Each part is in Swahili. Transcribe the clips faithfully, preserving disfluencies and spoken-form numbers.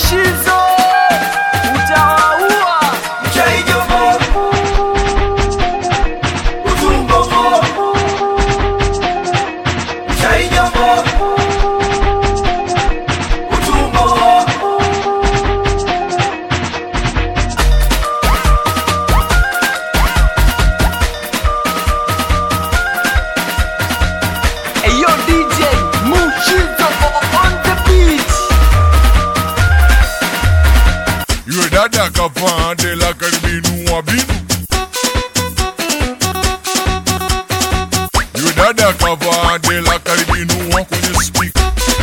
Mushizo utawaua Mchaijomo Utumbogo Mchaijomo Utumbogo Hey yo D J Mushizo on the beat. Yule dada kapande la karibinu wabinu. Yule dada kapande la karibinu wa kwenye speaker.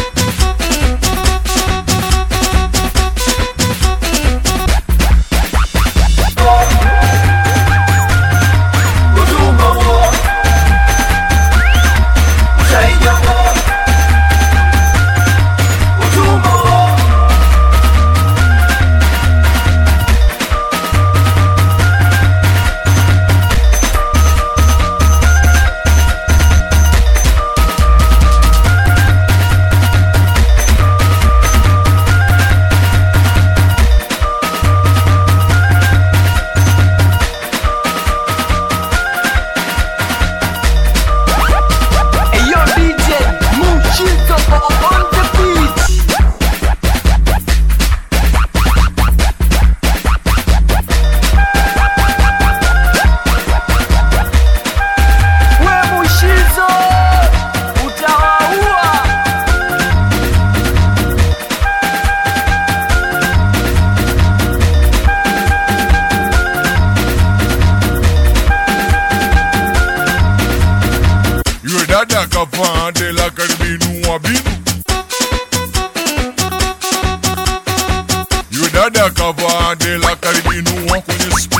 Dada kapande la karibinu wabinu. Yule dada kapande la karibinu wa kwenye speaker.